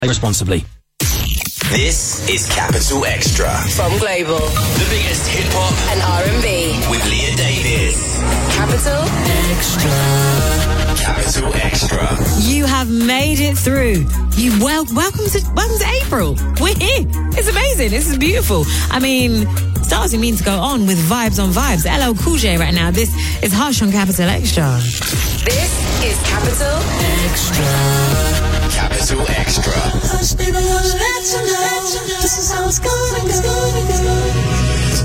responsibly. This is Capital Extra from Global, the biggest hip hop and R&B with Leah Davis. Capital Extra. Capital Extra. You have made it through. Welcome to April. We're here. It's amazing. This is beautiful. I mean, stars mean to go on with vibes on vibes. LL Cool J right now. This is Hush on Capital Extra. This is Capital Extra. Capital Extra. Hush, baby, wanna let you know this is how it's gonna go.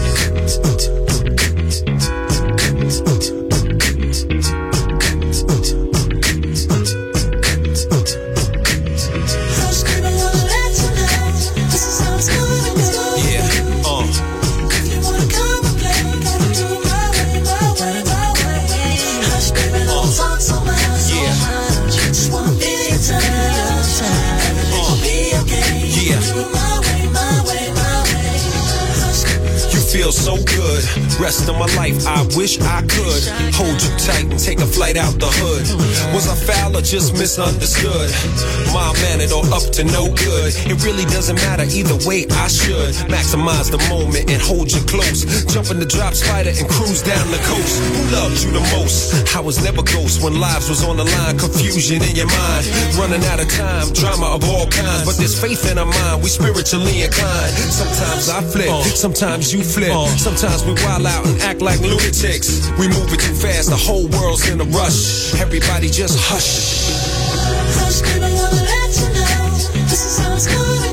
Feel so good, rest of my life I wish I could hold you tight and take a flight out the hood. Was I foul or just misunderstood? Mild-mannered or up to no good? It really doesn't matter, either way I should maximize the moment and hold you close. Jump in the drop spider and cruise down the coast. Who loved you the most? I was never ghost when lives was on the line. Confusion in your mind, running out of time, drama of all kinds. But there's faith in our mind, we spiritually inclined. Sometimes I flip, sometimes you flip. Sometimes we wild out and act like lunatics. We move it too fast, the whole world's in a rush. Everybody just hush. Hush, baby, wanna let you know this is how it's gonna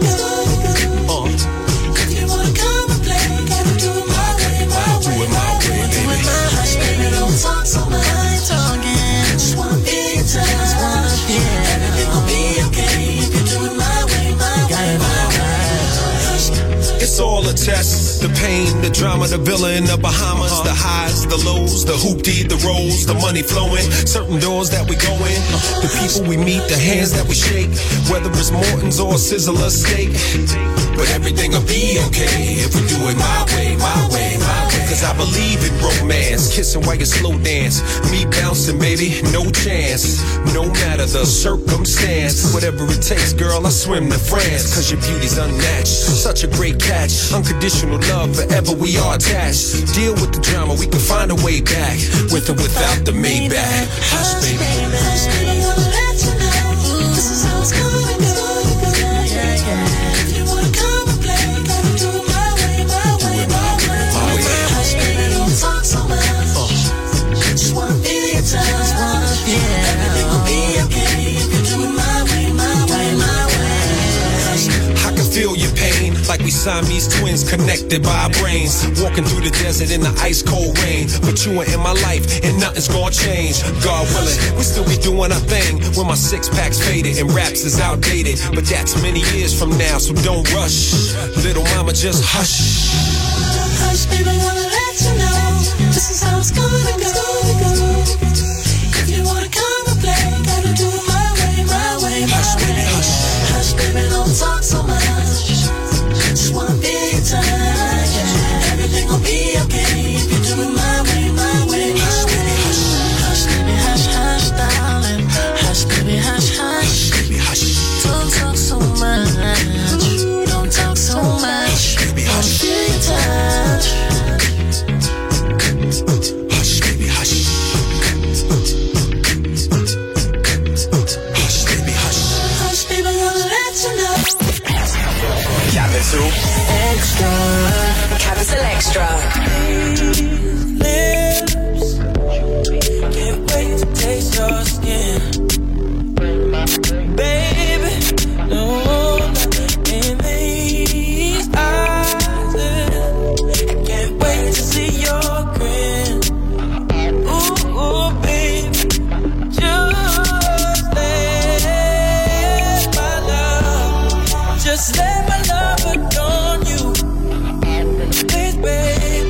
go. If you wanna come and play, gotta do it my way, my way. Do it my way, baby. Hush, baby, don't talk so much. Just wanna be in touch. Everything will be okay if you do it my way, my way, my way. It's all a test. The pain, the drama, the villa in the Bahamas, the highs, the lows, the hoopty, the rolls, the money flowing, certain doors that we go in, the people we meet, the hands that we shake, whether it's Morton's or Sizzler steak. But everything will be okay if we do it my way, my way, my way. Cause I believe in romance, kissing while you slow dance, me bouncing, baby, no chance. No matter the circumstance, whatever it takes, girl, I swim to France. Cause your beauty's unmatched, such a great catch. Unconditional love, forever we are attached. Deal with the drama, we can find a way back, with or without the Maybach. Hush, baby. Hush, baby, wanna let you know this is how it's gonna go. If you wanna come and play, gotta do it my way, my way, my way. Hush, baby, don't talk so much. Just wanna be in touch. Everything will be okay if you do it my way, my way, my way. I can feel your pain, like we Siamese twins connected by our brains. Walking through the desert in the ice cold rain, but you are in my life and nothing's gonna change. God willing, we still be doing our thing when my six pack's faded and raps is outdated. But that's many years from now, so don't rush. Little mama, just hush. Hush, baby, wanna let you know this is how it's gonna go. If you wanna come and play, gotta do it my way, my way, my hush, way. baby, hush. Hush, baby, don't talk so much. Just wanna be in touch. Everything will be okay if you do it my way, my way, my way. Hush, baby, hush, hush, darling. Hush, baby, hush, hush. Baby, hush. Don't talk so much. Don't talk so much. Baby, hush. Be in touch. Hush, baby, hush. Hush, baby, hush. Hush, baby, wanna let you know. Capital Extra. Capital Extra. Lips, can't wait to taste your skin, baby. No, in these eyes, I can't wait to see your grin. Ooh, baby, just let my love adorn you. Please, baby.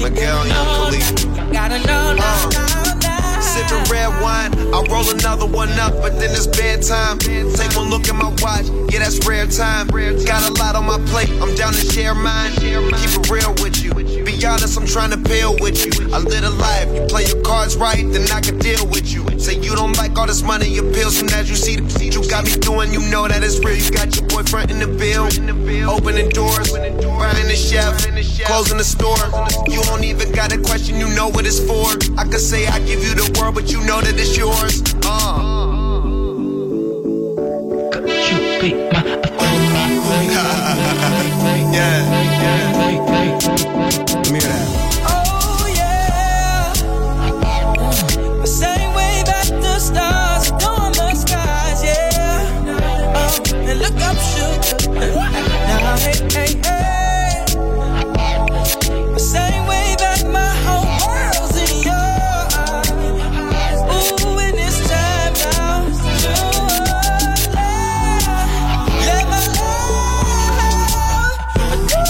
Miguel, Young Khalifa. Gotta know now. Sipping red wine, I roll another one up, but then it's bedtime. Take one look at my watch, yeah, that's rare time. Got a lot on my plate, I'm down to share mine. Keep it real with you. Be honest, I'm trying to build with you. I live a life, you play your cards right, then I can deal with you. Say you don't like all this money, your pills, soon as you see the seat you got me doing, you know that it's real. You got your boyfriend in the bill, opening doors, buying the chef, closing the store. You don't even got a question, you know what it's for. I could say I give you the world, but you know that it's yours. Let me hear that. Oh yeah. The same way that the stars adorn the skies, yeah. And look up, sugar. Now hey, hey, hey. The same way that my whole world's in your eyes. Ooh, and it's time now to let my love do.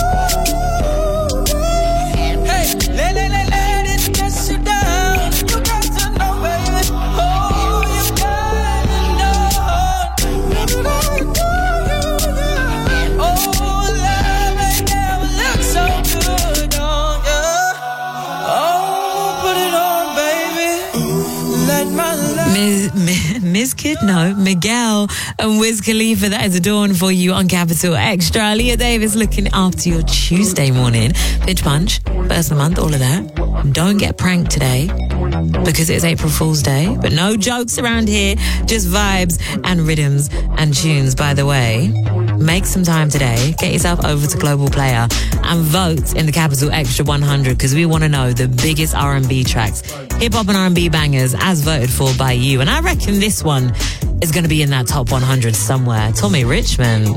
Let it get you down. You got to know, baby. Oh, you gotta know. You gotta know. Oh, love ain't never looked so good on you. Oh, put it on, baby. Let my love. Miss Kid, no, Miguel and Wiz Khalifa, that is Adorn for you on Capital Extra. Leah Davis looking after your Tuesday morning. Pitch Punch, first of the month, all of that. Don't get pranked today because it's April Fool's Day, but no jokes around here, just vibes and rhythms and tunes. By the way, make some time today, get yourself over to Global Player and vote in the Capital Extra 100 because we want to know the biggest R&B tracks, hip-hop and R&B bangers as voted for by you. And I reckon this one is going to be in that top 100 somewhere. Tommy Richmond.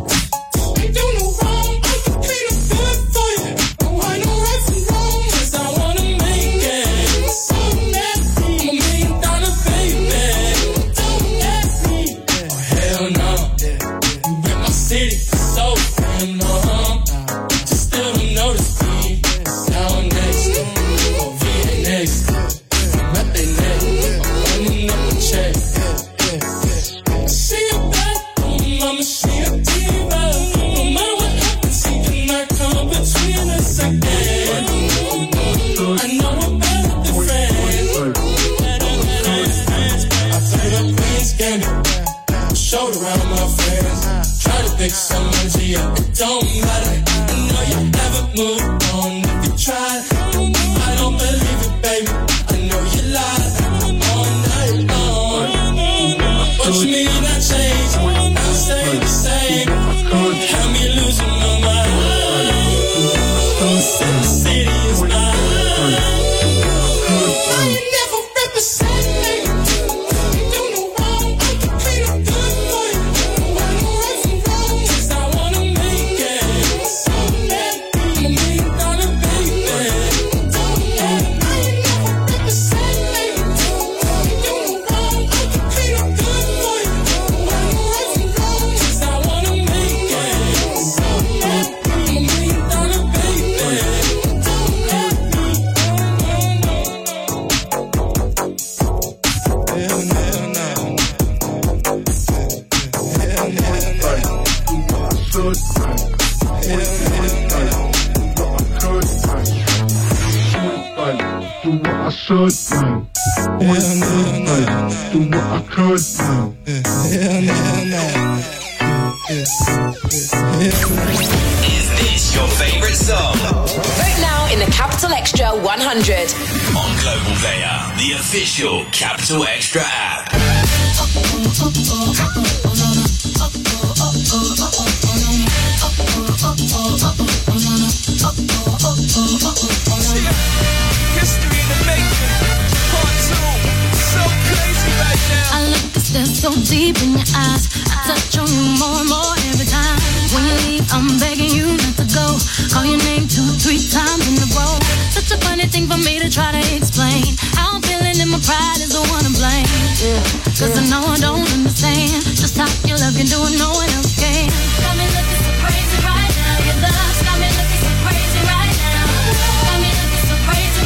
Is this your favorite song? Vote now in the Capital Extra 100. On Global Player, the official Capital Extra app. History in the making. Part 2. So crazy right now. I look a step so deep in your eyes. I touch on you more and more every time. When you leave, I'm begging you not to go. Call your name 2-3 times in a row. Such a funny thing for me to try to explain. How I'm feeling and my pride is the one to blame. Yeah. Cause I know I don't understand just how your love can do it, no one else can. Got me looking so crazy right now. Your love's got me looking so crazy right now. Got me looking so crazy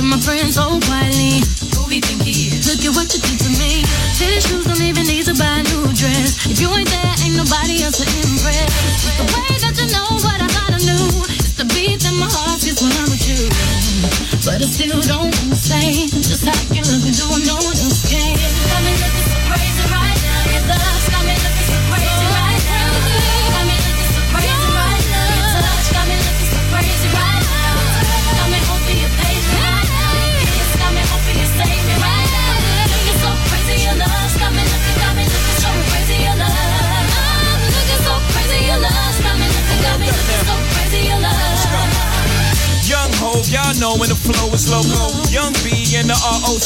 my friends so quietly. Who we think he is? Look at what you did to me. Tennis shoes don't even need to buy a new dress. If you ain't there, ain't nobody else to impress. The way that you know what I thought I knew. It's the beat in my heart just when I'm with you. But I still don't understand just how you look and doing no one else can. Got me looking so crazy right now. Your love got me looking so crazy right now. Got me looking so crazy right now. Your touch got me looking so crazy right now. Got me hoping you page me right now. Your kiss got me hoping you save me right now. Looking so crazy, your love got me looking so crazy, your love. Looking so crazy, your love got me looking so crazy, your love. Young Hov, y'all know when the flow is loco. Young B and the ROC.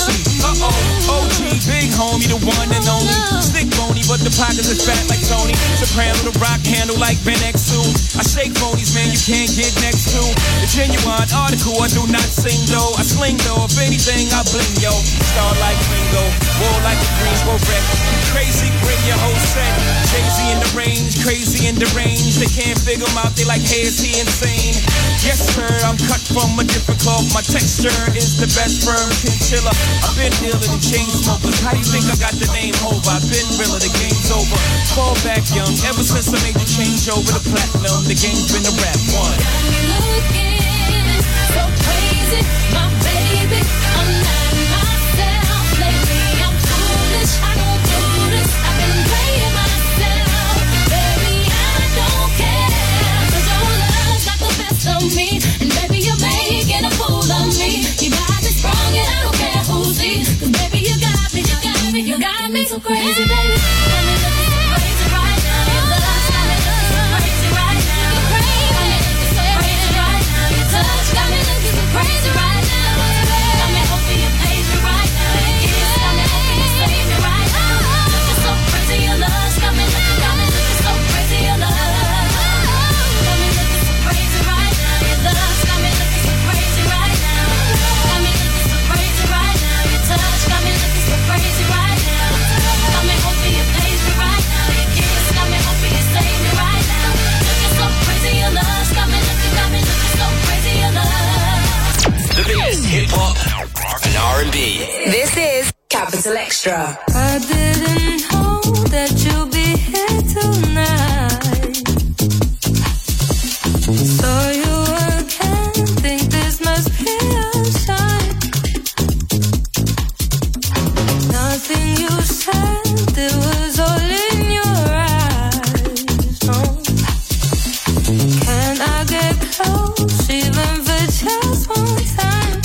OG, big homie, the one and only. Stick bony, but the pockets are fat like Tony. Soprano, the rock handle like Ben X2. I shake phonies, man, you can't get next to. The genuine article, I do not sing though. I sling though, if anything, I bling yo. Star like Ringo, war like a Greensboro wreck. Crazy, bring your whole set. Jay-Z in the range, crazy in the range. They can't figure him out, they like, hey, is he insane? Yes, sir, I'm cut from a different cloth. My texture is the best firm chinchilla. I've been dealing in chain smokers. How do you think I got the name Hov? I've been realer, the game's over. Fall back young, ever since I made the change over to platinum. The game's been a rap one. Got me looking so crazy, my baby. I'm not myself lately. I'm foolish, I don't do this. I've been playing myself, baby. I don't care, 'cause your love got the best of me, and baby you're making a fool of me. You got me strong and I don't care who sees, 'cause baby you got me, you got me, you got me so crazy, baby. Got me looking so crazy right now. Your love got me looking so crazy right now. Got me looking so crazy right now. Your touch got me looking so crazy right now. Got me hoping you page me right now. Your kiss got me hoping you save me right now. Looking so crazy, your love got me looking so crazy, your love. Got me looking so crazy right now. Your love got me looking so crazy right now. Got me looking so crazy right now. Your touch got me looking so crazy right now. Got me hoping you page me right now. Your kiss got me hoping you save me right now. Looking so crazy, your love got me looking so crazy, your love. The biggest hip hop and R&B. This is Capital Extra. I didn't know that you'd be here tonight. Saw you again, think this must be a sign. Nothing you said, it was all in your eyes. No. Can I get close, even for just one time?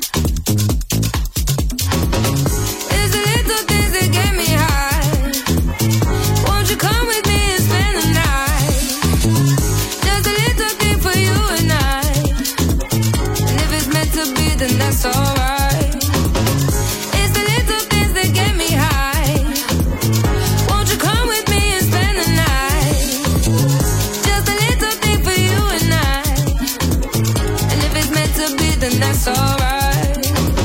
It's the little things that get me high. Won't you come with me and spend the night? Just a little thing for you and I. And if it's meant to be, then that's alright. It's the little things that get me high. Won't you come with me and spend the night? Just a little thing for you and I. And if it's meant to be, then that's alright.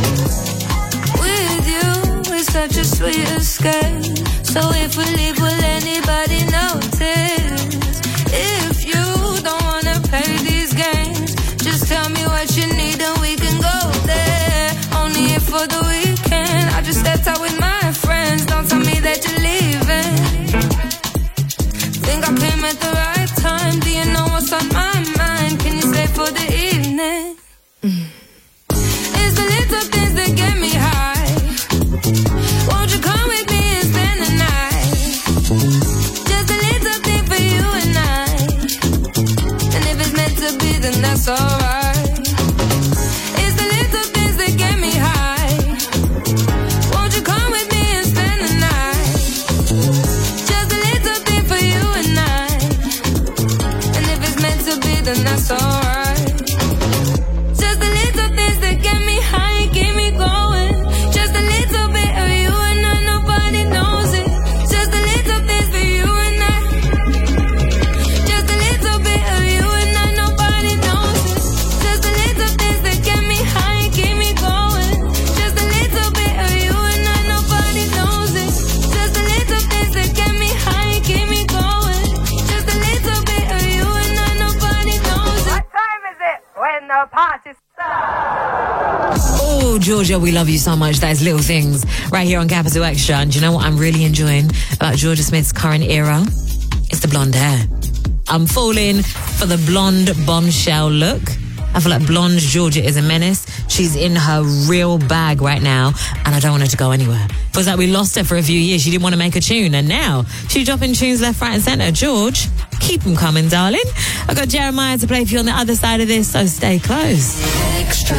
With you, it's such a sweet escape. So if we leave, will anybody notice? If you don't wanna play these games, just tell me what you need and we can go there. Only here for the weekend. I just stepped out with my friends. Don't tell me that you're leaving. Think I came at the right time. Do you know what's on my mind? Can you stay for the evening? It's the little things that get me high. Won't you come with me and spend the night? Just a little thing for you and I. And if it's meant to be, then that's alright. It's the little things that get me high. Won't you come with me and spend the night? Just a little thing for you and I. And if it's meant to be, then that's alright. Just the little things that get me high and keep me going. Just a little bit of you and I, nobody knows it. Just a little things for you and I. Just a little bit of you and I, nobody knows it. Just a little things that get me high and keep me going. Just a little bit of you and I, nobody knows it. Just a little things that get me high and keep me going. Just a little bit of you and I, nobody knows it. What time is it when the party starts? Ooh, Oh, Georgia, we love you so much. That is Little Things right here on Capital Extra. And do you know what I'm really enjoying about Georgia Smith's current era? It's the blonde hair. I'm falling for the blonde bombshell look. I feel like blonde Georgia is a menace. She's in her real bag right now, and I don't want her to go anywhere. Feels like we lost her for a few years. She didn't want to make a tune, and now she's dropping tunes left, right, and centre. George, keep them coming, darling. I've got Jeremiah to play for you on the other side of this, so stay close. Extra.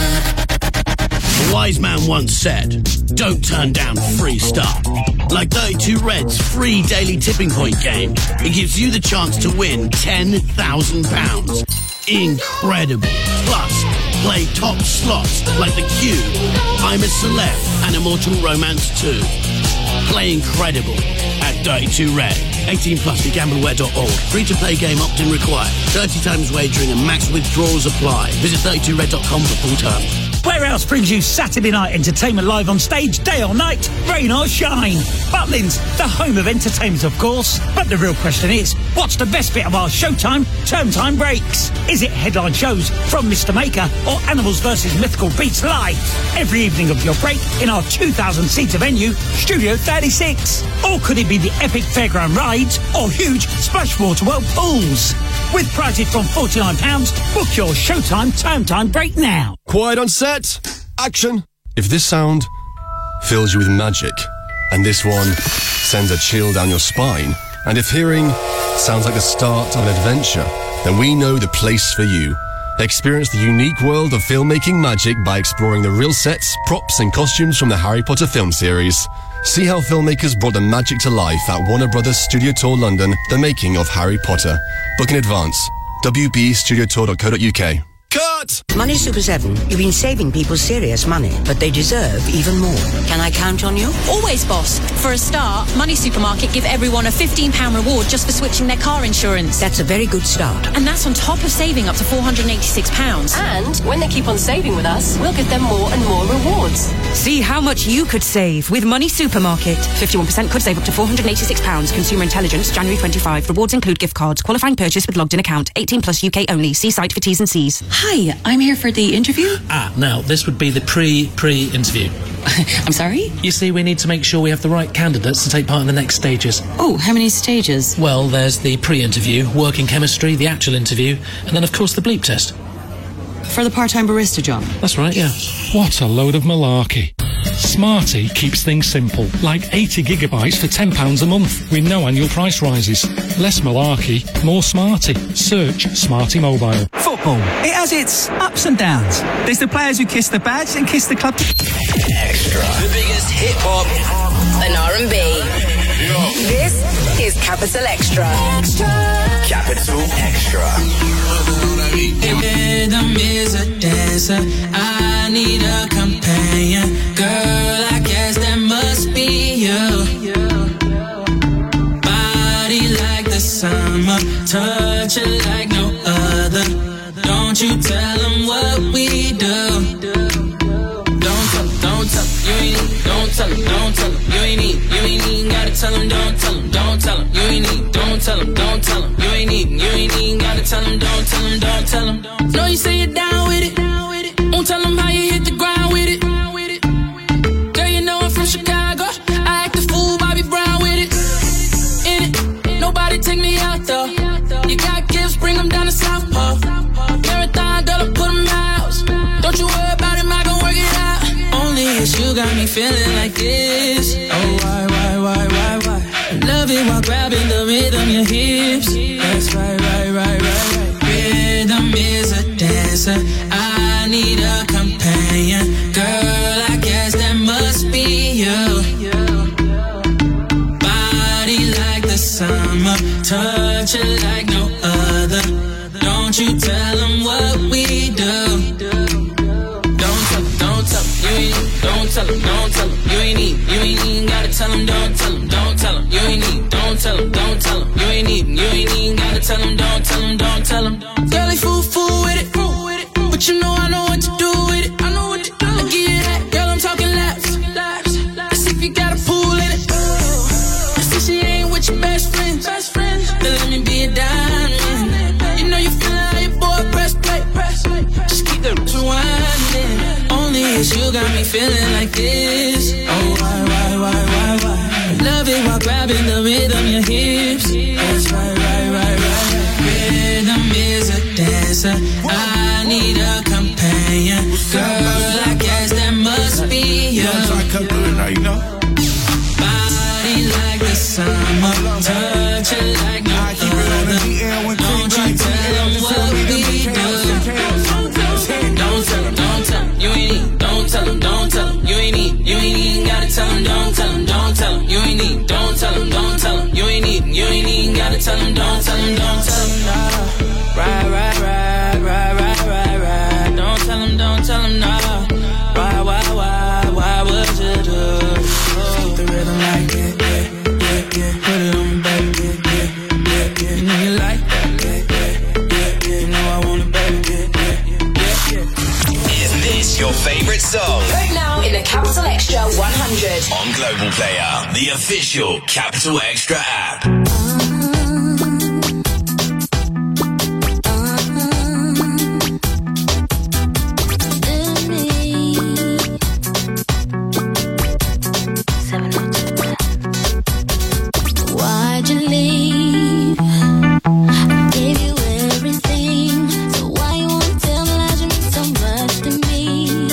A wise man once said, don't turn down free stuff. Like 32 Red's free daily tipping point game, it gives you the chance to win £10,000. Incredible. Plus, play top slots like The Cube, I'm a Celeb, and Immortal Romance 2. Play incredible at 32 Red. 18 plus, begambleaware.org. Free to play game, opt-in required. 30 times wagering and max withdrawals apply. Visit 32red.com for full terms. Where else brings you Saturday night entertainment live on stage, day or night, rain or shine? Butlins, the home of entertainment, of course. But the real question is, what's the best bit of our showtime, term time breaks? Is it headline shows from Mr. Maker or Animals vs. Mythical Beats live? Every evening of your break in our 2,000-seater venue, Studio 36. Or could it be the epic fairground rides or huge Splashwater World pools? With prizes from £49, book your showtime, term time break now. Quiet on set. Action. If this sound fills you with magic, and this one sends a chill down your spine, and if hearing sounds like the start of an adventure, then we know the place for you. Experience the unique world of filmmaking magic by exploring the real sets, props, and costumes from the Harry Potter film series. See how filmmakers brought the magic to life at Warner Brothers Studio Tour London, The Making of Harry Potter. Book in advance. wbstudiotour.co.uk. Cut! Money Super 7, you've been saving people serious money, but they deserve even more. Can I count on you? Always, boss. For a start, Money Supermarket give everyone a £15 reward just for switching their car insurance. That's a very good start. And that's on top of saving up to £486. And when they keep on saving with us, we'll give them more and more rewards. See how much you could save with Money Supermarket. 51% could save up to £486. Consumer Intelligence, January 25. Rewards include gift cards. Qualifying purchase with logged in account. 18 plus UK only. See site for T's and C's. Hi, I'm here for the interview. Now, this would be the pre-interview. I'm sorry? You see, we need to make sure we have the right candidates to take part in the next stages. Oh, how many stages? Well, there's the pre-interview, working chemistry, the actual interview, and then, of course, the bleep test. For the part-time barista job? That's right, yeah. What a load of malarkey. Smarty keeps things simple, like 80 gigabytes for £10 a month, with no annual price rises. Less malarkey, more Smarty. Search Smarty Mobile. Football, it has its ups and downs. There's the players who kiss the badge and kiss the club. Extra. The biggest hip-hop and R&B. This is Capital Extra. Capital Extra. Rhythm is a dancer. I need a companion. Girl, I guess that must be you. Body like the summer, touch it like no other. Don't you tell them what we do. Don't tell them, you ain't, don't tell them, you ain't even gotta tell them, don't tell them, you ain't even, don't tell them, you ain't even gotta tell them, don't tell them. No, you say you're down with it, won't tell them how you hit the ground with it. Girl, you know I'm from Chicago, I act a fool, Bobby Brown with it. In it, nobody take me out though. You got gifts, bring them down to Southpaw. Marathon, girl, I put them out. Don't you worry about it, I gon' work it out. Only it's you got me feeling like this. Oh, why? Love it while grabbing the rhythm, your hips. That's right. Rhythm is a dancer. I need a companion. Girl, I guess that must be you. Body like the summer, touch it like no other. Don't you tell them what we do. Don't tell them, you ain't, don't tell them, you ain't even gotta tell them, don't tell them, you ain't even, don't tell them, you ain't even gotta tell them, don't tell them. Girl, they fool with it, but you know I know what to do with it. I give you that, girl, I'm talking laps. Let's see if you got a pool in it. See she ain't with your best friend, then let me be a diamond. You know you feeling like your boy press play. Just keep the rewinding. Only it's you got me feeling like this? Oh, why? Love it while grabbing the rhythm, your hips. That's right. Rhythm is a dancer. I need a companion. Girl, I guess that must be you. Body like the summer, touch it like no other. Don't you tell them what we do. Don't tell them, you ain't need. Don't tell them, you ain't need. You ain't even gotta tell them, don't tell them, you ain't need. Don't tell them, you ain't need. You ain't even gotta tell them, don't tell them, nah. Right. Don't tell them, nah. Why would you do? Keep the rhythm like it, yeah. Put it on me, baby, yeah. You know you like that, yeah. You know I want it, baby, yeah. Is this your favorite song? Right now in the Capital Extra 100. On Global Player, the official Capital Extra app. Why'd you leave? I gave you everything. So why you wanna tell me lies? You mean so much to me.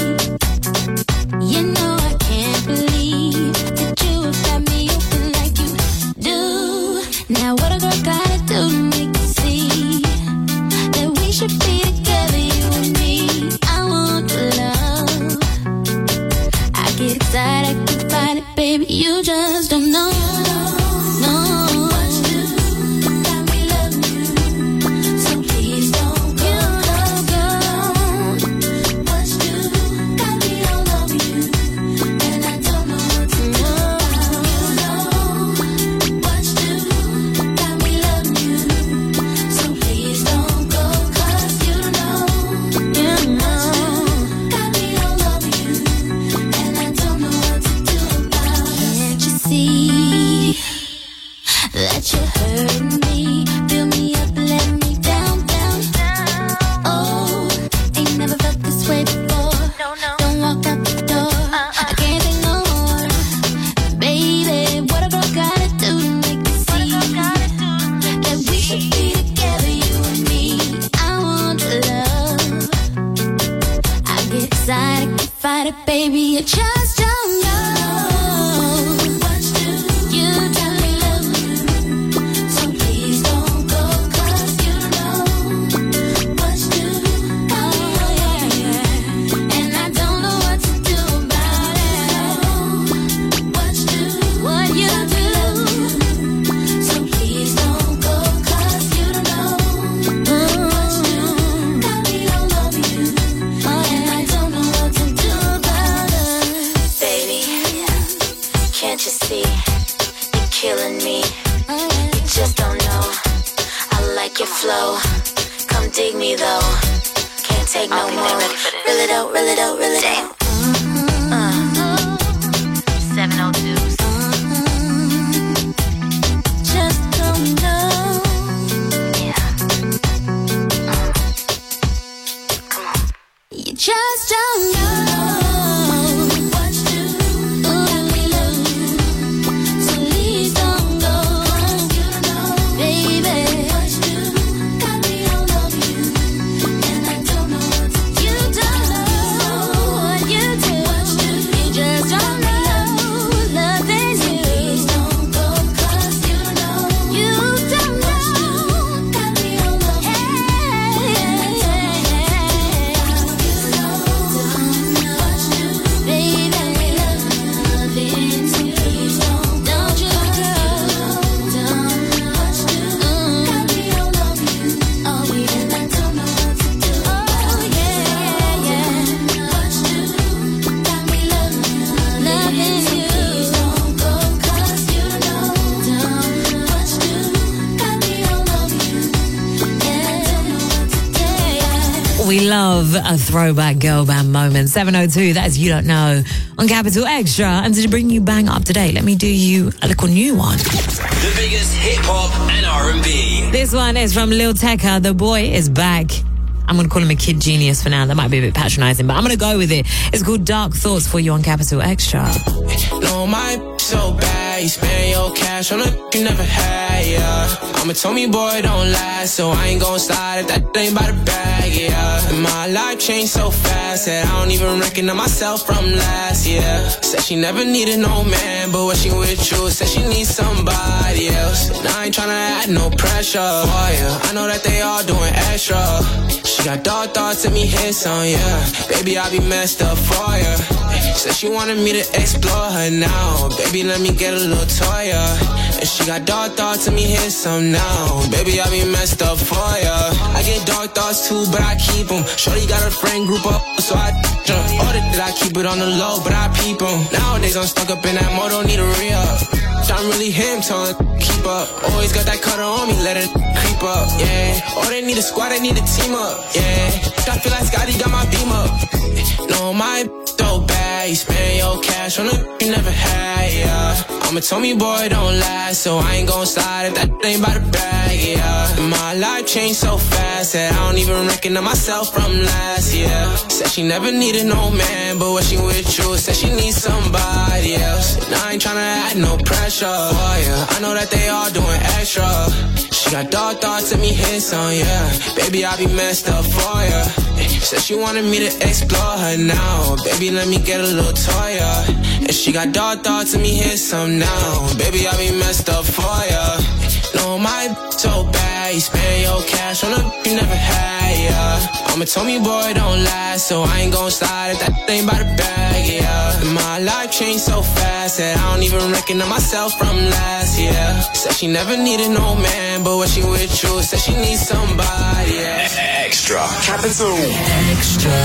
You know I can't believe that you have got me open like you do. Now what a girl gotta do to make you see that we should be together, you and me. I want your love. I get excited, I can find it, baby. You just don't know. Baby, you just don't know what to do. You tell me love you, so please don't go, 'cause you know what to do. Oh yeah. And I don't know what to do about it. What to do, what you do. So please don't go, 'cause you don't know what to do. Got me all over you, and I don't know what to do. Can't you see, you're killing me. You just don't know, I like your flow. Come dig me though, can't take no more. Reel it out. 702s. Just don't know. Yeah. Come on. You just don't know. We love a throwback girl band moment. 702, that's You Don't Know on Capital Extra. And to bring you bang up to date, let me do you a little new one. The biggest hip hop and R&B. This one is from Lil Tecca. The boy is back. I'm going to call him a kid genius for now. That might be a bit patronizing, but I'm going to go with it. It's called Dark Thoughts for you on Capital Extra. No, my so bad. You spend your cash on a you never had, yeah. I'ma tell me, boy, don't last, so I ain't gon' slide if that ain't by the bag, yeah. And my life changed so fast that I don't even recognize myself from last year. Said she never needed no man, but when she with you, said she needs somebody else. And I ain't tryna add no pressure for you. I know that they all doing extra. She got dark thoughts and me hits on, yeah. Baby, I be messed up for you. Said she wanted me to explore her now. Baby, let me get a little toy, yeah. And she got dark thoughts and me hit some now. Baby, I be messed up for ya. I get dark thoughts too, but I keep them. Shorty got her friend group up, so I jump. Ordered that I keep it on the low, but I peep them. Nowadays I'm stuck up in that mode, don't need a re-up. I'm really him, telling keep up. Always got that cutter on me, let it creep up, yeah. Oh, they need a squad, they need a team up, yeah. I feel like Scotty got my beam up. No, my so bad, you spend your cash on a you never had, yeah. I'ma tell me, boy, don't last, so I ain't gon' slide if that ain't by the bag, yeah. And my life changed so fast that I don't even recognize myself from last year. Said she never needed no man, but when she with you, said she needs somebody else. And I ain't tryna add no pressure, oh, yeah. I know that they all doing extra. She got dark thoughts and me hits on, yeah. Baby, I be messed up for ya. Said she wanted me to explore her now. Baby, let me get a little toy, yeah. And she got dark thoughts and me hit some now. Baby, I be messed up for ya. No, my so bad. You spend your cash on a you never had, yeah. I'ma tell me, boy, don't last, so I ain't gon' slide if that ain't by the bag, yeah. And my life changed so fast that I don't even recognize myself from last year. Said she never needed no man, but when she with you, said she needs somebody, yeah. Extra. Capital Extra.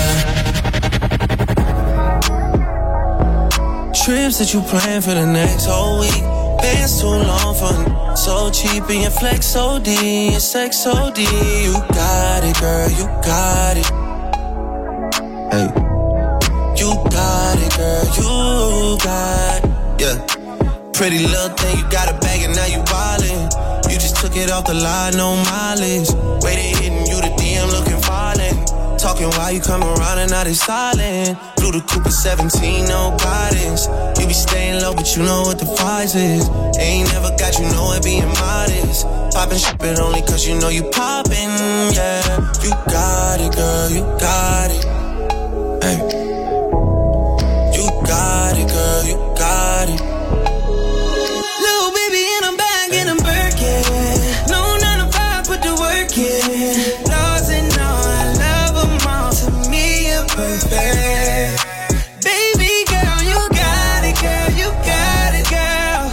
Trips that you plan for the next whole week. Bands too long for so cheap and your flex OD, your sex OD. You got it, girl, you got it. Hey, you got it, girl, you got it. Yeah, pretty little thing, you got a bag and now you wildin'. You just took it off the line, no mileage. Waiting, hitting you the DM, looking violent. Talking while you come around and now they silent. Blew the coupe at 17, no guidance. You be staying low, but you know what the price is. Ain't never got you know it being modest. Poppin' shit, but only cause you know you poppin', yeah. You got it, girl, you got it. Hey. You got it, girl, you got it. Little baby in a bag and I'm Birkin. No 9 to 5, put the work in. Laws and all, I love them all. To me, you're perfect. Baby girl, you got it, girl, you got it, girl.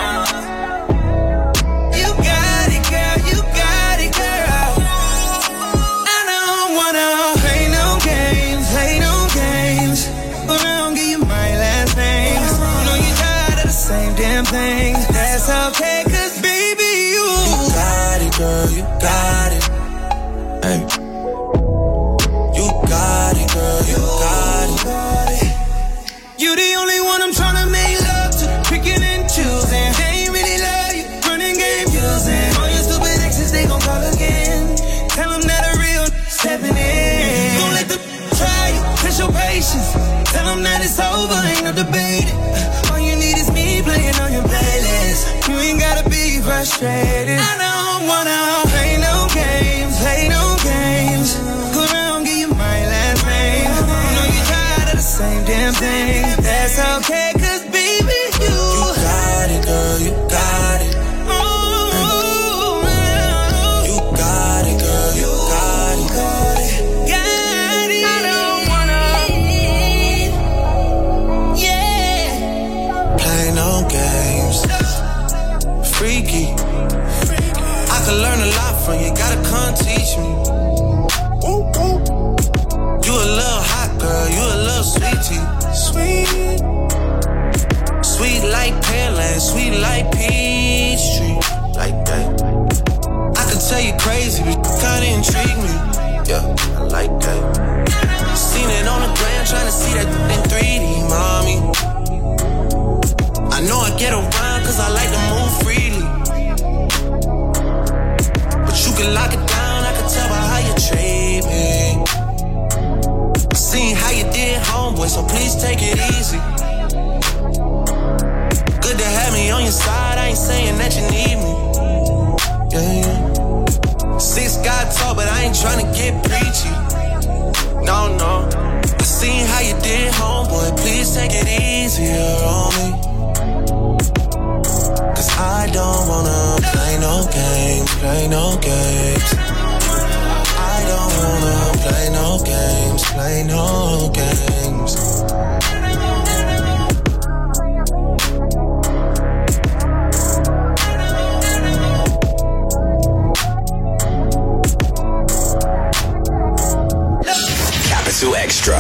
You got it, girl, you got it, girl. I don't wanna play no games, play no games. But I don't give you my last name. I know you tired of the same damn thing. That's okay, cause baby, you got it, girl, you got it. Hey. You got it, girl, you got it. You the only one I'm tryna make love to, picking and choosing. They ain't really love you, running game using. All your stupid exes, they gon' call again. Tell them that a real stepping in. Don't let them try you, test your patience. Tell them that it's over, ain't no debating. All you need is me playing on your playlist. You ain't gotta be frustrated. I don't wanna play no games, play no games. Go around, give you my last name. I know you tired of the same damn thing. That's okay, cause baby, you got it, girl, you got it. You got it, girl, you got it. Got it. I don't wanna, yeah, play no games. Freaky. I could learn a lot from you, gotta come teach me. You a little hot girl, you a little sweetie. Sweet. Sweet like Pearland, sweet like Peachtree. Like that. I could tell you crazy, but you kinda intrigue me. Yeah, I like that. Seen it on the gram, tryna see that in 3D, mommy. I know I get around cause I like to move freely. But you can lock it down, I can tell by how you treat me. homeboy, so please take it easy. Good to have me on your side, I ain't saying that you need me. Yeah. 6 got tall, but I ain't tryna get preachy. No, no. I seen how you did, homeboy, please take it easier on me. Cause I don't wanna play no games, play no games. I don't wanna play no games, play no games. Capital Extra.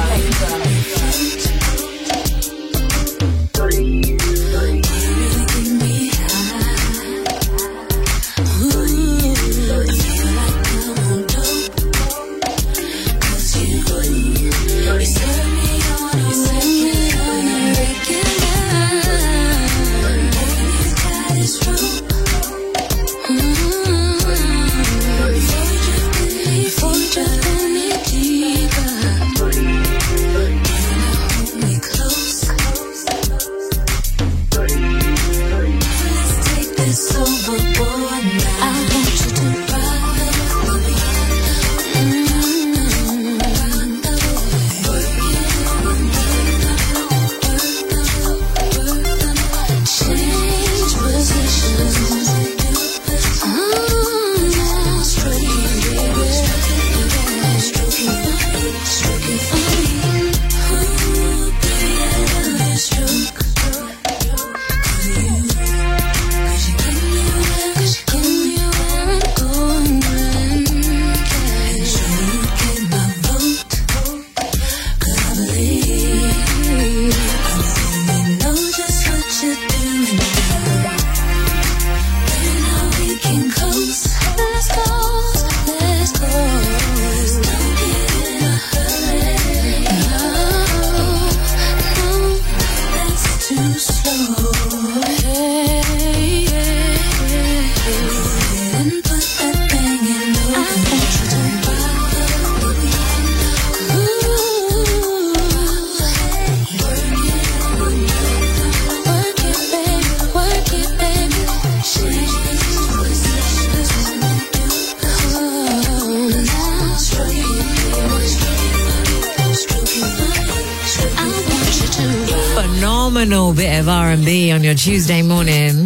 Phenomenal bit of R&B on your Tuesday morning.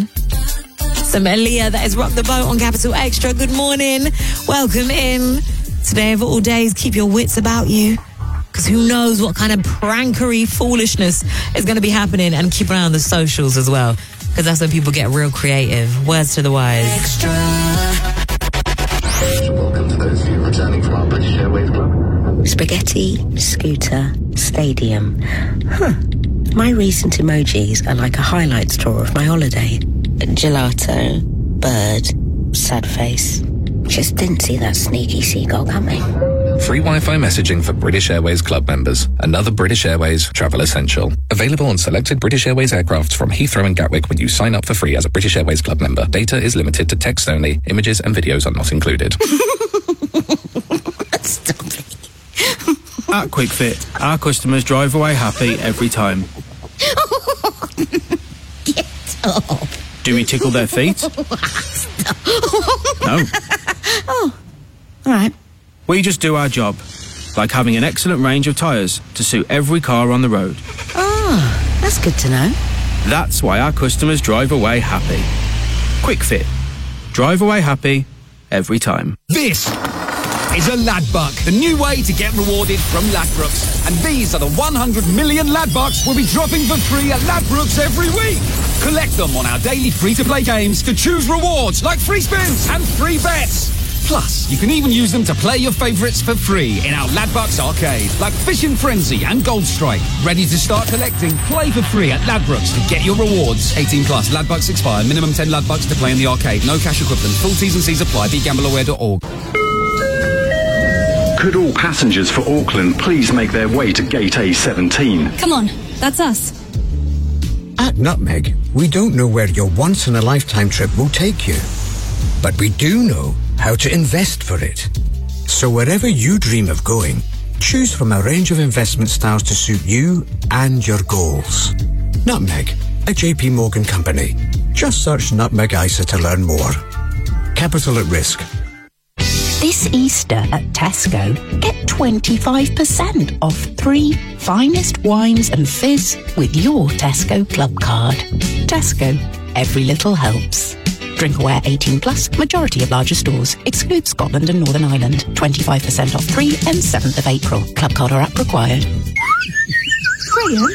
Some Aaliyah, that is Rock the Boat on Capital Extra. Good morning. Welcome in. Today of all days, keep your wits about you. Because who knows what kind of prankery foolishness is going to be happening. And keep an eye on the socials as well. Because that's where people get real creative. Words to the wise. Extra. Welcome to those of you returning from our British Airways Club. Spaghetti, scooter, stadium. My recent emojis are like a highlights tour of my holiday. Gelato, bird, sad face. Just didn't see that sneaky seagull coming. Free Wi-Fi messaging for British Airways Club members. Another British Airways travel essential. Available on selected British Airways aircraft from Heathrow and Gatwick when you sign up for free as a British Airways Club member. Data is limited to text only. Images and videos are not included. Stop it. At QuickFit, our customers drive away happy every time. Get off. Do we tickle their feet? No. Oh, all right. We just do our job, like having an excellent range of tyres to suit every car on the road. Oh, that's good to know. That's why our customers drive away happy. QuickFit. Drive away happy every time. This is a Ladbuck, the new way to get rewarded from Ladbrokes. And these are the 100 million Ladbucks we'll be dropping for free at Ladbrokes every week. Collect them on our daily free-to-play games to choose rewards like free spins and free bets. Plus, you can even use them to play your favourites for free in our Ladbucks arcade, like Fishing Frenzy and Gold Strike. Ready to start collecting? Play for free at Ladbrokes to get your rewards. 18 plus. Ladbucks expire. Minimum 10 Ladbucks to play in the arcade. No cash equivalent. Full T's and C's apply. BeGambleAware.org. Could all passengers for Auckland please make their way to Gate A17? Come on, that's us. At Nutmeg, we don't know where your once-in-a-lifetime trip will take you, but we do know how to invest for it. So wherever you dream of going, Choose from a range of investment styles to suit you and your goals. Nutmeg, a JP Morgan company. Just search Nutmeg ISA to learn more. Capital at risk. This Easter at Tesco, get 25% off 3 finest wines and fizz with your Tesco Club card. Tesco, every little helps. Drink aware 18 plus, majority of larger stores. Exclude Scotland and Northern Ireland. 25% off 3 and 7th of April. Club card or app required. Graham?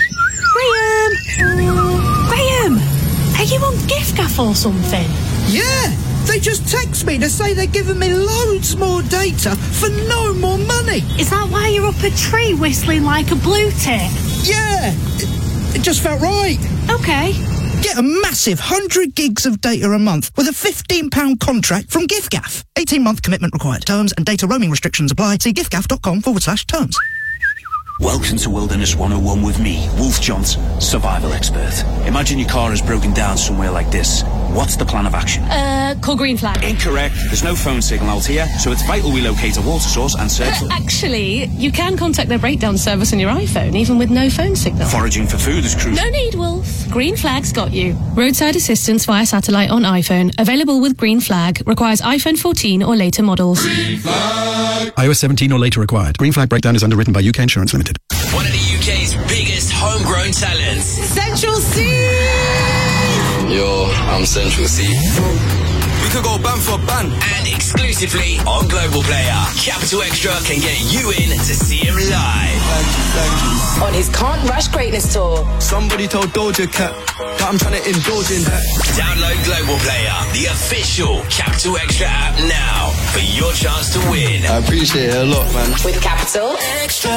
Graham! Are you on giffgaff or something? Yeah! They just text me to say they're giving me loads more data for no more money. Is that why you're up a tree whistling like a blue tick? Yeah! It just felt right. Okay. Get a massive 100 gigs of data a month with a £15 contract from giffgaff. 18-month commitment required. Terms and data roaming restrictions apply. See giffgaff.com/terms. Welcome to Wilderness 101 with me, Wolf Johnson, survival expert. Imagine your car has broken down somewhere like this. What's the plan of action? Call Green Flag. Incorrect. There's no phone signal out here, so it's vital we locate a water source and search for... Actually, you can contact their breakdown service on your iPhone, even with no phone signal. Foraging for food is crucial. No need, Wolf. Green Flag's got you. Roadside assistance via satellite on iPhone. Available with Green Flag. Requires iPhone 14 or later models. Green Flag. iOS 17 or later required. Green Flag breakdown is underwritten by UK Insurance Limited. One of the UK's biggest homegrown talents. Central C! Yo, I'm Central C. We could go ban for ban. And exclusively on Global Player, Capital Extra can get you in to see him live. Thank you. On his Can't Rush Greatness Tour. Somebody told Doja Cat that I'm trying to indulge in that. Download Global Player, the official Capital Extra app now for your chance to win. I appreciate it a lot, man. With Capital Extra.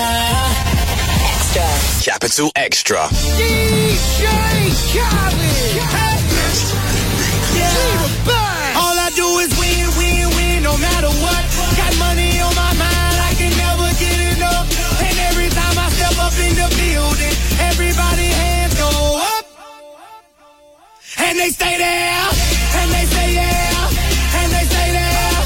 Capital Extra. DJ Khaled. All I do is win, win, win, no matter what. Got money on my mind, I can never get enough. And every time I step up in the building, everybody hands go up. And they stay there, and they stay there, and they stay there.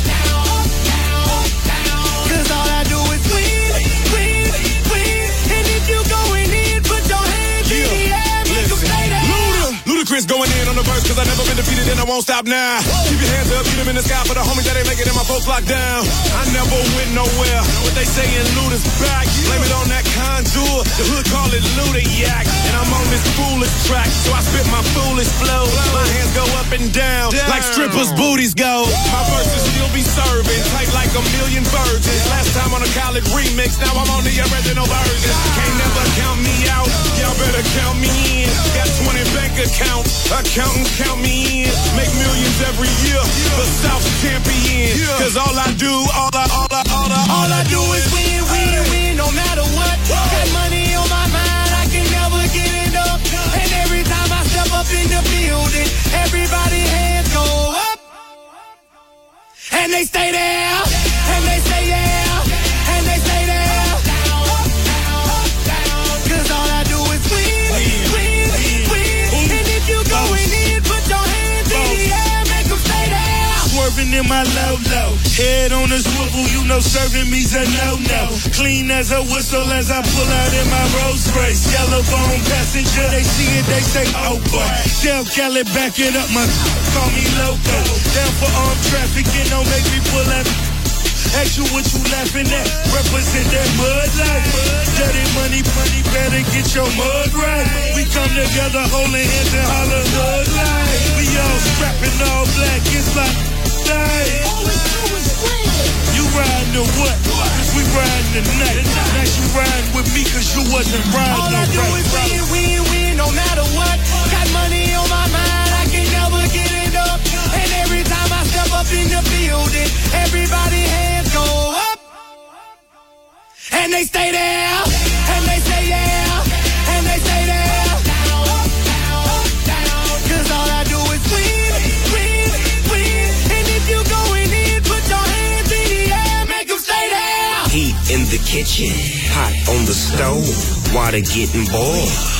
Cause all I do is win, win, win. And if you going in, put your hands in the air, make them stay there. Ludacris going in on the verse, cause I never been defeated and I won't stop now. Keep your hands up, keep them in the sky for the homies that ain't make it and my folks locked down. I never went nowhere, but they saying Luda's back. Blame it on that contour, the hood call it Luda-yak. And I'm on this foolish track, so I spit my foolish flow. My hands go up and down, like strippers' booties go. My verses still be serving, tight like a million virgins. Last time on a college remix, now I'm on the original version. Can't never count me out, y'all better count me in. Got 20 bank accounts, accountants count me in. Make millions every year, but South champion. Cause all I do, all I do is win, win, win, no matter what. Got money on my mind, I can never get enough. And every time I step up in the building, everybody hands go up. And they stay there, and they stay there, and they stay there. Cause all I do is win, win, win. And if you going in, put your hands in the air, make them stay there. Swerving in my low-low, head on a swivel, you know serving me's a no-no. Clean as a whistle as I pull out in my Rolls Royce. Yellow bone passenger, they see it, they say, oh boy. Shell Kelly back it up, my call me loco. Down for armed trafficking, don't make me pull out. Ask you what you laughing at, represent that mud life. Dirty money, better get your mud right. We come together holding hands and holler hood life. We all strapping all black, it's like life. You riding to what? Cause we riding tonight. Now you riding with me cause you wasn't riding. All I do is win, win, win, no matter what. Got money on my mind, I can never get it up. And every time I step up in the building, everybody hands go up. And they stay there, and they stay there, and they stay there. Cause all I do is win, win, win. And if you going in, put your hands in the air, make them stay there. Heat in the kitchen, hot on the stove, water getting boiled.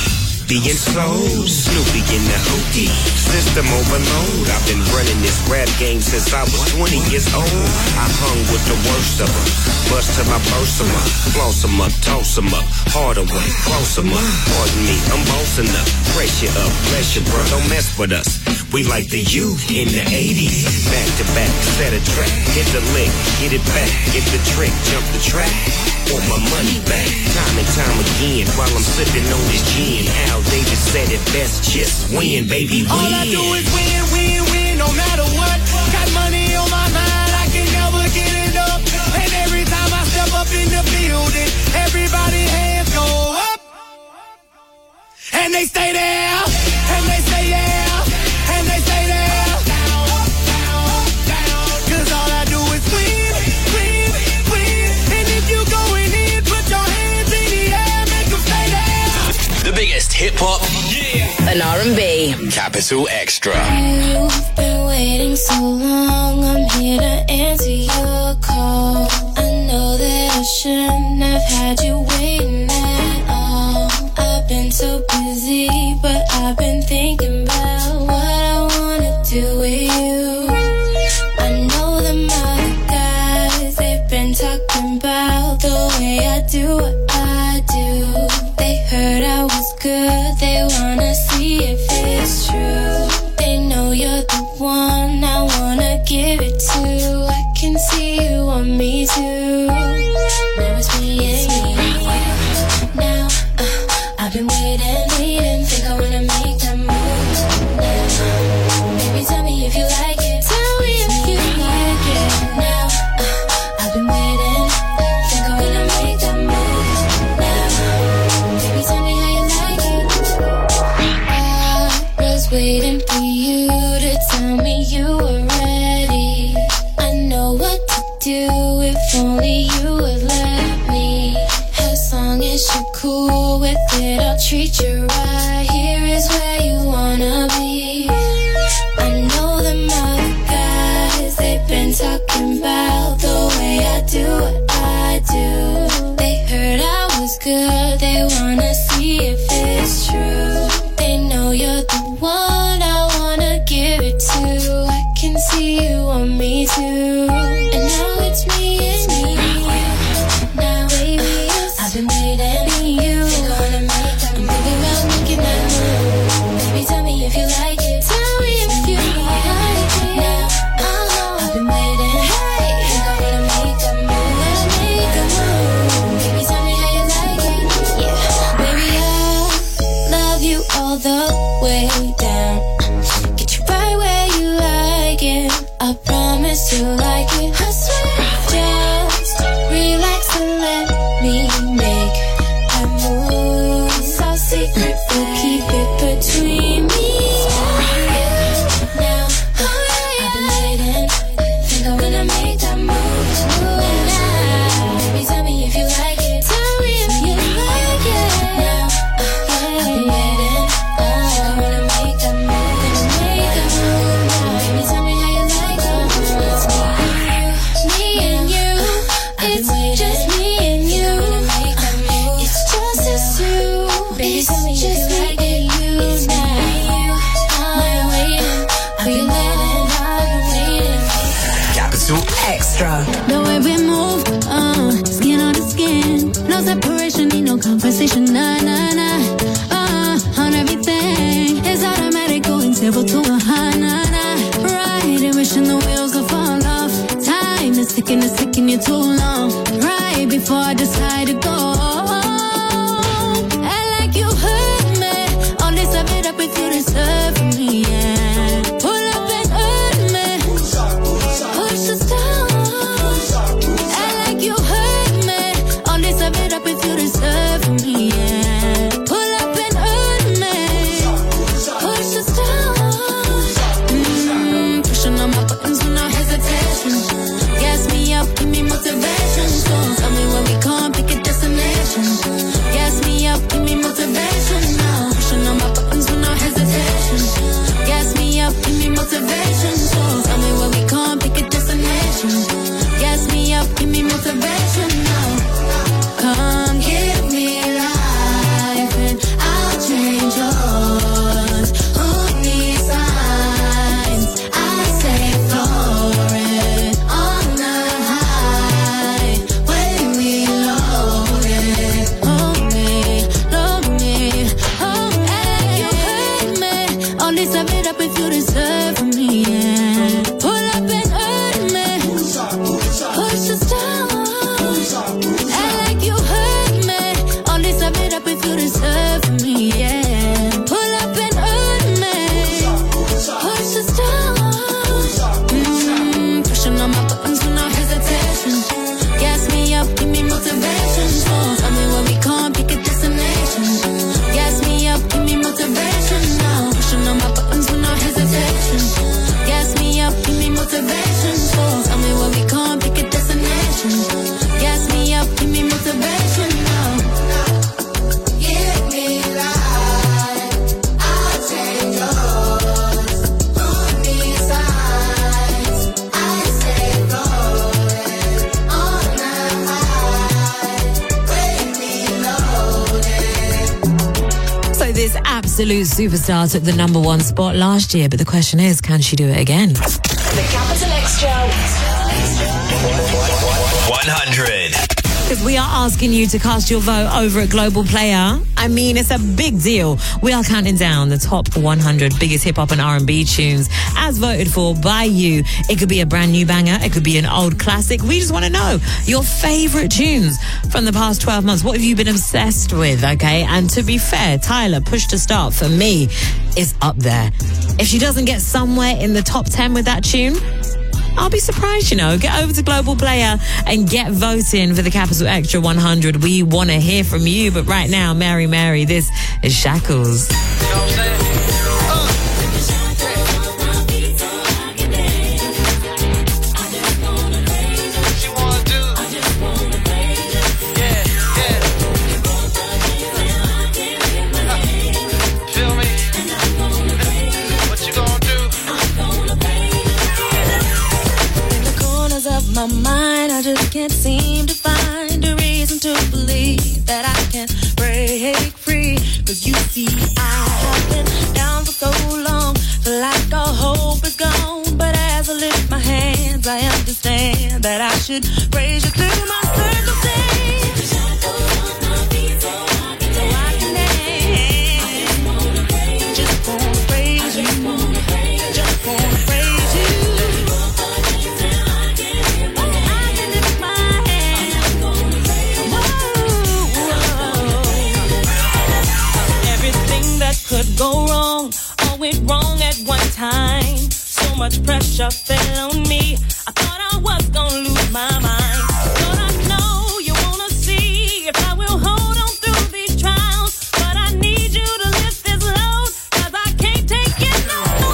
Loopy and slow, Snoopy in the hookie. System overload. I've been running this rap game since I was 20 years old. I hung with the worst of them. Bust till I burst them up. Floss them up, toss them up. Hard away, close them up. Pardon me, I'm bossing up. Pressure up, bless you, bro. Don't mess with us. We like the U in the 80s. Back to back, set a track. Hit the lick, get it back. Get the trick, jump the track. Want my money back. Time and time again while I'm sipping on this gin. Al Davis said it best, just win, baby, win. All I do is win, win, win, no matter what. Got money on my mind, I can never get it up. And every time I step up in the building, everybody hands go up. And they stay there, and they say yeah. And they stay there, down, down, down. Cause all I do is win, win, win. And if you going in, put your hands in the air, make them stay there. The biggest hip-hop and R&B. Capital Extra. You've been waiting so long, I'm here to answer your call. I know that I shouldn't have had you waiting at all. I've been so busy, but I've been thinking about what I wanna do with you. I know them other guys, they've been talking about the way I do what I do. They heard I was good, they wanna see if it's true. They know you're the one I wanna give it to. I can see you want me too. Now it's me and you. Now I've been waiting, think I wanna make that move now. Baby, tell me if you like it. Tell me if you like it. Now I've been waiting, think I wanna make that move now. Baby, tell me how you like it. I was waiting for you to tell me you were ready. I know what to do if only you would let me. As long as you're cool with it, I'll treat you right. Here is where you wanna be. I know them other guys, they've been talking about the way I do what I do. They heard I was good, they wanna see if it's true. They know you're the one I wanna give it to. I can see you want me too. And now it's me and you. Now baby, I've been waiting for you. Think I wanna make that move. I'm thinking about making that move. Baby, tell me if you like it. Tell me if you like it. Now I've been waiting. Think I wanna make that move. Let's make a move. Baby, tell me how you like it. Yeah, baby, I love you all the way down. Get you right where you like it. I promise you like it. I swear, just relax and let me make a move. It's all secret, but keep it between me and you. Now, I've been waiting. Think I wanna make that move. And now, baby, tell me if you like it. Tell me if you like it. Now, I've been waiting. Think I wanna make that move. Gonna make a move now. Baby, tell me how you like it. It's me and you. It's just me and you. It's just us two. Baby, tell me if you like it. It's me and you. I'm waiting. I've been waiting. I've been waiting. Capital Extra. The way we move, skin on the skin. No separation, need no conversation. Nah, nah, nah. On everything. It's automatic, going table to a high, nah, nah. Right, and wishing the wheels will fall off. Time is ticking you too long. Right before I decide to go. And like you heard me, all this I've been up with you deserve for me, yeah. Pull up and hurt me. Push us down. And like you heard me, all this I've been up with you deserve for me, yeah. Pull up and hurt me. Push us down. Pushing on my buttons with no hesitation. Gas me up, give me motivation. So tell me when we can't pick a destination. Gas me up, give me motivation now. Pushing on my buttons with no hesitation. Gas me up, give me motivation. So tell me when we can't pick a destination. Gas me up, give me motivation now. Come give me life and I'll change your absolute superstar took the #1 spot last year, but the question is, can she do it again? The Capital Extra 100. Because we are asking you to cast your vote over at Global Player. I mean, it's a big deal. We are counting down the top 100 biggest hip-hop and R&B tunes as voted for by you. It could be a brand new banger. It could be an old classic. We just want to know your favorite tunes from the past 12 months. What have you been obsessed with, okay? And to be fair, Tyler, Push to Start, for me, is up there. If she doesn't get somewhere in the top 10 with that tune, I'll be surprised, you know. Get over to Global Player and get voting for the Capital Extra 100. We want to hear from you. But right now, Mary, this is Shackles. You know what I'm saying? My mind, I just can't seem to find a reason to believe that I can break free. Cause you see, I have been down for so long, feel like all hope is gone. But as I lift my hands, I understand that I should praise you through my circumstance. Just wanna praise you, just wanna praise you. Could go wrong, all went wrong at one time. So much pressure fell on me, I thought I was gonna lose my mind. But I know you wanna see if I will hold on through these trials. But I need you to lift this load, cause I can't take it no more.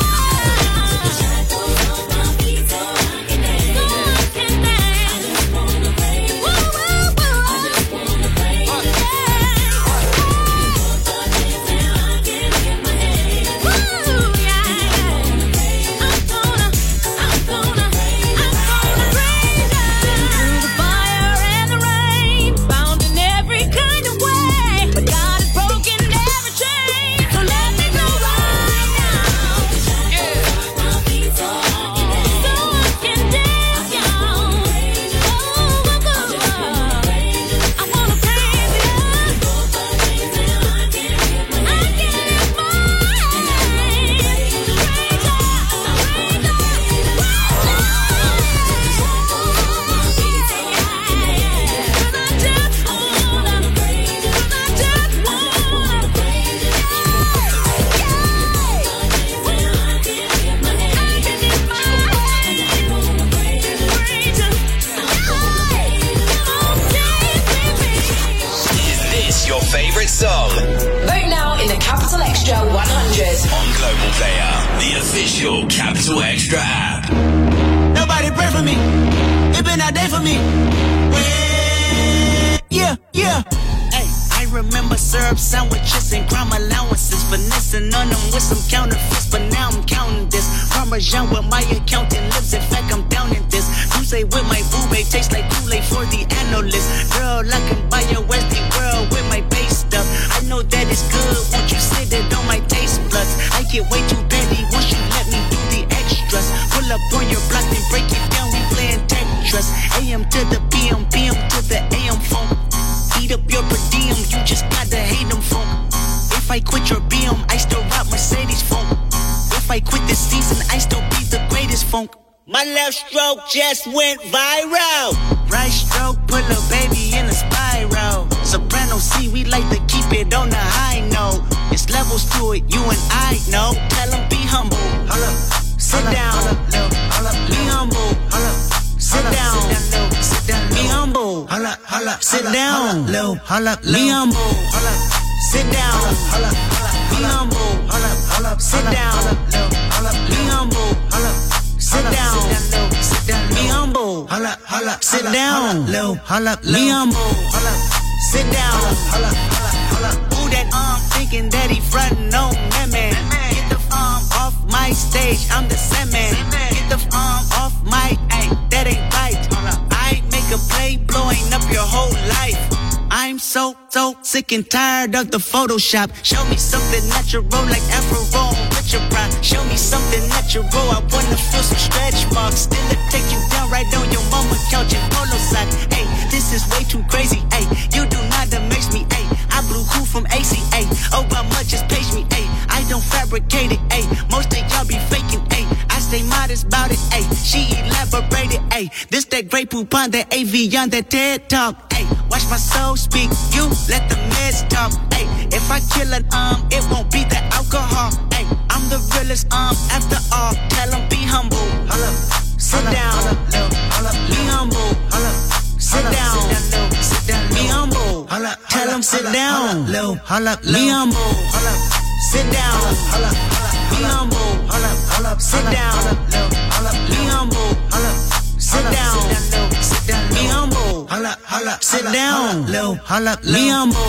Song. Vote now in the Capital Extra 100. On Global Player, the official Capital Extra app. Nobody pray for me. It been a day for me. Yeah. Hey, I remember syrup sandwiches and crime allowances. Finessing on them with some counterfeits, but now I'm counting this. Parmesan with my accountant lips. In fact, I'm down in this. Tuesday with my boo babe tastes like Kool-Aid for the analyst. Girl, I can buy your Westie world with my base stuff. I know that it's good. Won't you sit it on my taste buds? I get way too petty once you let me do the extras. Pull up on your block and break it down. We playing Tetris. AM to the PM, PM to the AM phone. Eat up your per diem. You just gotta hate them phone. If I quit your BM, I still rock Mercedes phone. If I quit this season, I still be the greatest funk. My left stroke just went viral. Right stroke put a baby in a spiral. Soprano C, we like to keep it on the high note. It's levels to it, you and I know. Tell them be humble. Sit down. Be humble. Sit down. Be humble. Sit down. Be humble. Sit down. Be humble. Sit down. Be humble. Sit down. Be humble. Sit down. Be humble. Sit down. Who that thinking that he frontin' on that man? Get the off my stage, I'm the same man. Get the off my, ay, that ain't right. I make a play blowing up your whole life. I'm so so sick and tired of the Photoshop. Show me something natural like Afro with your pride. Show me something natural, I wanna feel some stretch marks. Still it take you down right on your mama couch in polo sock. Hey, this is way too crazy, hey. You do not amaze me, hey. I blew cool from ACA. Obama just page me, hey. I don't fabricate it, hey. Most of y'all be faking, hey. I stay modest about it, ay. She elaborated, ay. This that great poop on that AV on that TED Talk, ay. Watch my soul speak, you let the meds talk, ay. If I kill an it won't be the alcohol, ay. I'm the realest after all. Tell 'em be humble, sit down, be humble, sit down, be humble. Tell 'em sit down, be humble, sit down, be humble. Sit down, be humble. Sit down, be humble. Sit down, be humble.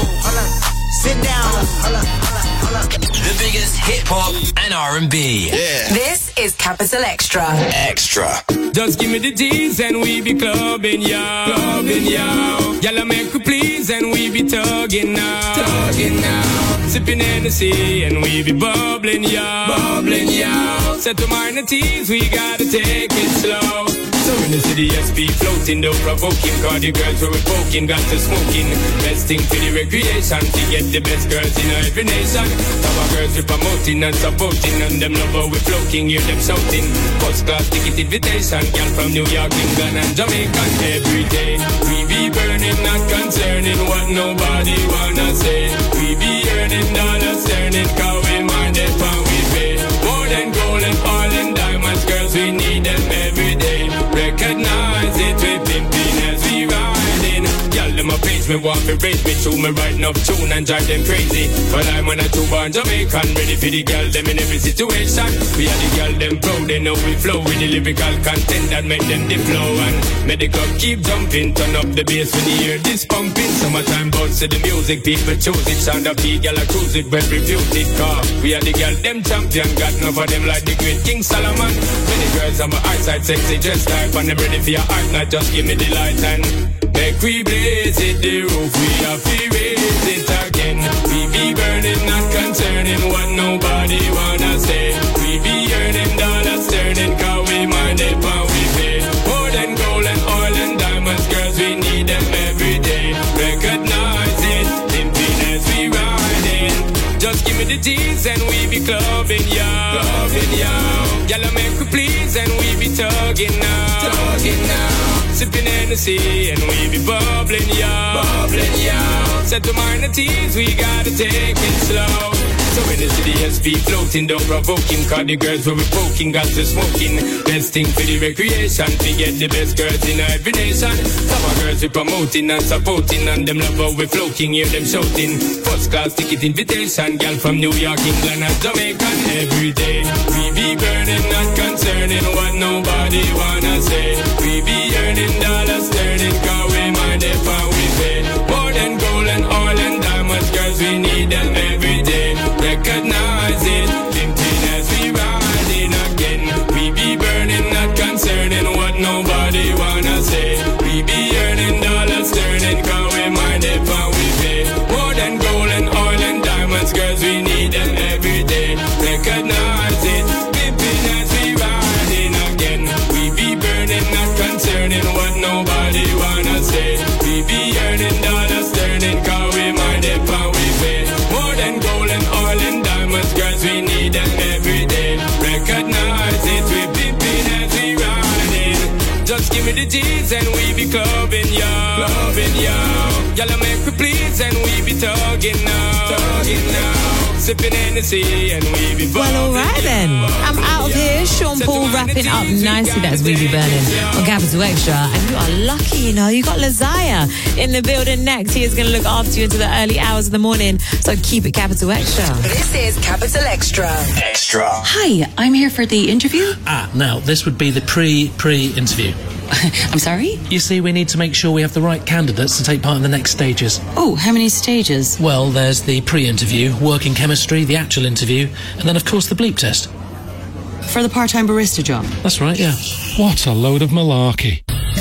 Sit down. The biggest hip hop and R&B. Yeah. This is Capital Extra. Extra. Just give me the G's and we be clubbing, y'all. Clubbing, y'all. Y'all make me please and we be tugging now. Tugging now. Sipping Hennessy and we be bubbling, y'all. Bubbling, y'all. Set to minor teas, we gotta take it slow. So in the city, SP floating, though provoking. Cause the girls were poking, got to smoking. Best thing for the recreation, to get the best girls in every nation. Our girls we promoting and supporting, and them lover we floating, hear them shouting. First class ticket invitation, girl from New York, England and Jamaica. Every day, we be burning, not concerning what nobody wanna say. We be earning dollars, earning, cause we minded when we pay. More than gold and oil and diamonds, girls, we need them every day. Recognize it, we pimping as we riding. Y'all them a page me, want to raise me to me writing up tune and drive them crazy. But I'm when I two born Jamaican, ready for the girl them in every situation. We are the girl them proud, they know we flow with the lyrical content that make them the flow. And make the club keep jumping, turn up the bass when you hear this pumping. Summertime bounce to the music, people choose it. Sound of the girl I cruise it, well refuse it. Cause we are the girl them champion, got enough of them like the great King Solomon. Many girls on my eyesight, sexy just like when I'm ready for your art, not just give me the light and make we blaze it, the roof, we have to raise it again. We be burning, not concerning what nobody wanna say. We be earning dollars, turning, cause we mind it when we pay. More than gold and oil and diamonds, girls, we need them every day. Recognize it, limping as we riding. Just give me the G's and we be clubbing, y'all. Clubbing, y'all. Y'all make we please and we be tugging now. Tugging now. Sipping Hennessy and we be bubbling, y'all. Bubbling, y'all. Set to minor teas, we gotta take it slow. So in the city, SP floating, don't provoking. Cause the girls were poking, got to smoking. Best thing for the recreation, to get the best girls in every nation. Some of girls we promoting and supporting, and them lover we floating, hear them shouting. First class ticket invitation, girl from New York, England and Jamaica. Every day, we be burning, not concerning what nobody wanna say. We be earning dollars, turning, cause we mind it when we pay. More than gold and oil and diamonds, girls, we need them every day. Recognize it, limping as we riding again. We be burning, not concerning what nobody wanna say. We be earning dollars, turning, cause we mind it when we pay. More than gold and oil and diamonds, girls, we need them every day. Recognize it, limping as we riding again. We be burning, not concerning what nobody wanna say. We be earning dollars, turning, cause we mind it when we pay. More than gold and oil and diamonds, girls, we need them every day. Recognize it, we pimping as we riding. Just give me the G's and we be clubbing, y'all. Clubbing, y'all. Y'all make me please and we be tugging now. Tugging now. Sipping Hennessy and we be bubbling. Well, alright then. I'm out of here. Sean Paul wrapping up nicely. That's We Be Burning on Capital Extra. And you are lucky, you know. You got Lazaya in the building next. He is going to look after you into the early hours of the morning. So keep it Capital Extra. This is Capital Extra. Extra. Hi, I'm here for the interview. Now, this would be the pre-interview. I'm sorry? You see, we need to make sure we have the right candidates to take part in the next stages. Oh, how many stages? Well, there's the pre-interview, working chemistry, the actual interview, and then, of course, the bleep test. For the part-time barista job? That's right, yeah. What a load of malarkey.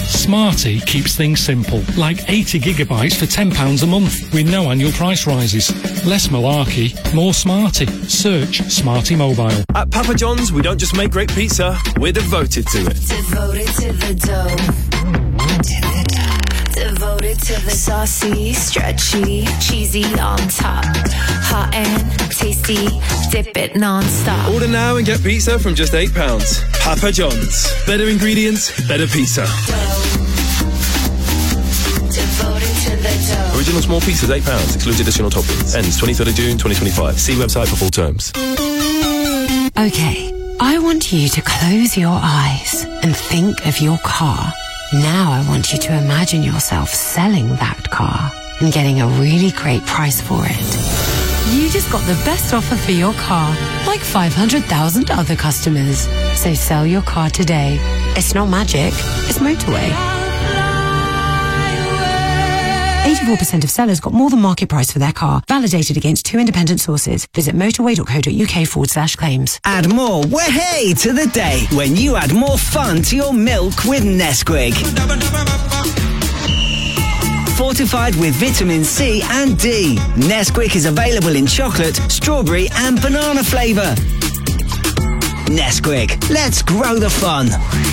Smarty keeps things simple, like 80 gigabytes for £10 a month, with no annual price rises. Less malarkey, more Smarty. Search Smarty Mobile. At Papa John's, we don't just make great pizza, we're devoted to it. Devoted to the dough. Devoted to the saucy, stretchy, cheesy on top. Hot and tasty, dip it non-stop. Order now and get pizza from just £8. Papa John's. Better ingredients, better pizza. Devoted to the dough. Original small pizzas, £8. Excludes additional toppings. Ends 23rd of June 2025. See website for full terms. Okay, I want you to close your eyes and think of your car. Now I want you to imagine yourself selling that car and getting a really great price for it. You just got the best offer for your car, like 500,000 other customers. So sell your car today. It's not magic, it's motorway. 84% of sellers got more than market price for their car, validated against 2 independent sources. Visit motorway.co.uk/claims. Add more way to the day when you add more fun to your milk with Nesquik. Fortified with vitamin C and D, Nesquik is available in chocolate, strawberry and banana flavour. Nesquik, let's grow the fun.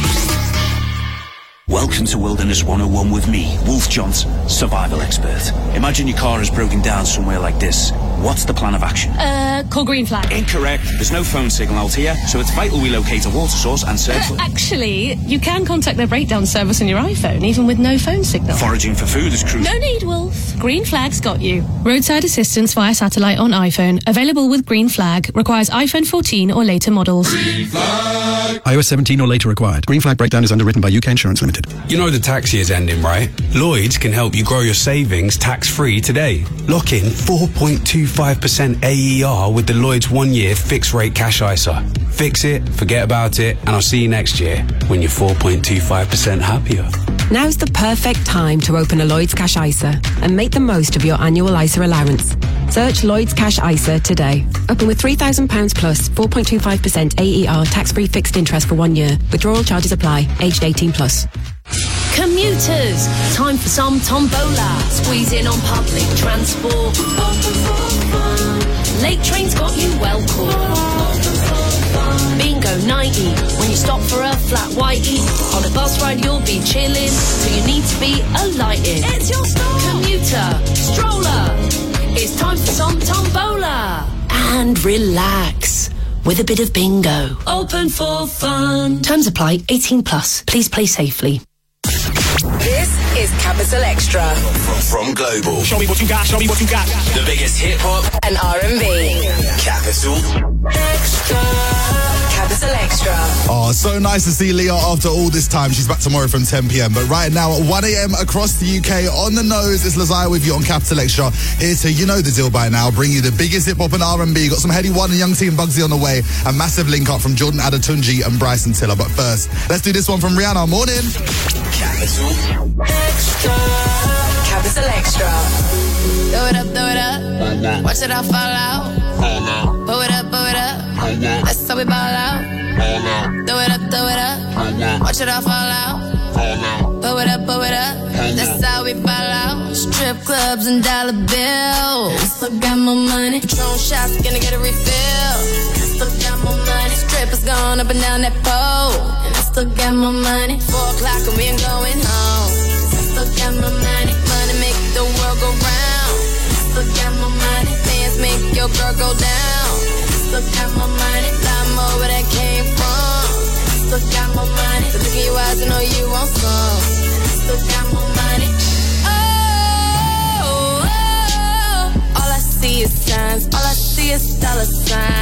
Welcome to Wilderness 101 with me, Wolf Johnson, survival expert. Imagine your car has broken down somewhere like this. What's the plan of action? Call Green Flag. Incorrect. There's no phone signal out here, so it's vital we locate a water source and search for... Actually, you can contact their breakdown service on your iPhone, even with no phone signal. Foraging for food is crucial. No need, Wolf. Green Flag's got you. Roadside assistance via satellite on iPhone. Available with Green Flag. Requires iPhone 14 or later models. Green Flag. iOS 17 or later required. Green Flag breakdown is underwritten by UK Insurance Limited. You know the tax year's ending, right? Lloyds can help you grow your savings tax-free today. Lock in 4.25% AER with the Lloyds 1-year fixed-rate cash ISA. Fix it, forget about it, and I'll see you next year when you're 4.25% happier. Now's the perfect time to open a Lloyds Cash ISA and make the most of your annual ISA allowance. Search Lloyds Cash ISA today. Open with £3,000 plus 4.25% AER tax-free fixed interest for 1 year. Withdrawal charges apply. Aged 18 plus. Commuters, time for some tombola. Squeeze in on public transport. Late trains got you well caught. Bingo 90, when you stop for a flat whitey. On a bus ride you'll be chilling, so you need to be alighting. It's your stop. Commuter, stroller, it's time for some tombola. And relax with a bit of bingo. Open for fun. Terms apply. 18 plus. Please play safely. This is Capital Extra. From Global. Show me what you got, show me what you got. The biggest hip-hop and R&B. Capital Extra. Capital Extra. Oh, so nice to see Leah after all this time. She's back tomorrow from 10 p.m. But right now at 1 a.m. across the UK, on the nose, it's Lazaya with you on Capital Extra. Here to, you know the deal by now, bring you the biggest hip-hop and R&B. Got some Heady One and Young T and Bugsy on the way. A massive link-up from Jordan Adetunji and Bryson Tiller. But first, let's do this one from Rihanna. Morning. Capital Extra. Capital Extra. Throw it up, throw it up. Watch it all fall out. Pull it up, pull it up. That's how we ball out. Throw it up, throw it up. Watch it all fall out. Pull it up, pull it up. That's how we fall out. Strip clubs and dollar bills. Still got more money. Patron shots, gonna get a refill. Still got more money. Strippers going up and down that pole. And I still got more money. 4 o'clock and we ain't going home. Still got more money. Money make the world go round. Still got more money. Dance make your girl go down. Still got more money. Lot more where that came from. Still got more money. So look in your eyes and know you want some. Still got more money. Oh, all I see is signs. All I see is dollar signs.